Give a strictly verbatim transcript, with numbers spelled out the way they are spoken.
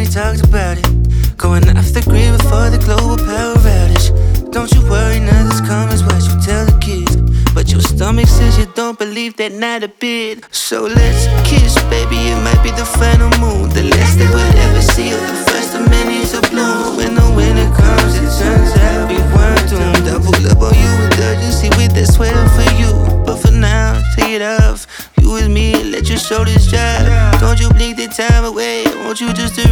Everybody talks about it. Going off the grid before the global power outage. Don't you worry, nothing's coming, is what you tell the kids. But your stomach says you don't believe that not a bit. So let's kiss, baby, it might be the final moon. The last that we'll ever see of the first of many to bloom. When the winter comes, it turns out we weren't doomed. I pull up on you with urgency with that sweater for you. But for now, take it off. You with me, let your shoulders drop. Don't you blink the time away, won't you just